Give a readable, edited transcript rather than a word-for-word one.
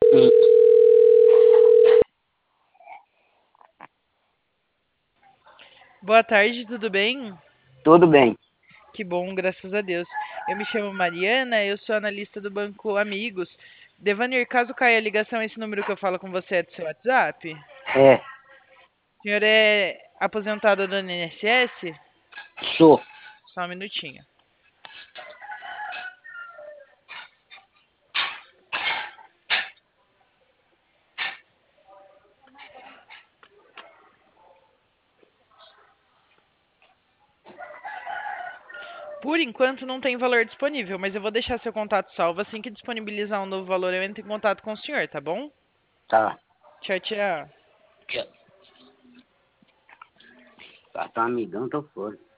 Hum. Boa tarde, tudo bem? Tudo bem. Que bom, graças a Deus. Eu me chamo Mariana, eu sou analista do Banco Amigos. Devanir, caso caia a ligação, esse número que eu falo com você é do seu WhatsApp? É, O senhor é aposentado do INSS? sou. Só um minutinho. Por enquanto não tem valor disponível, mas eu vou deixar seu contato salvo. Assim que disponibilizar um novo valor, eu entro em contato com o senhor, tá bom? Tá. Tchau, tchau. Tá, tá amigão, tô fora.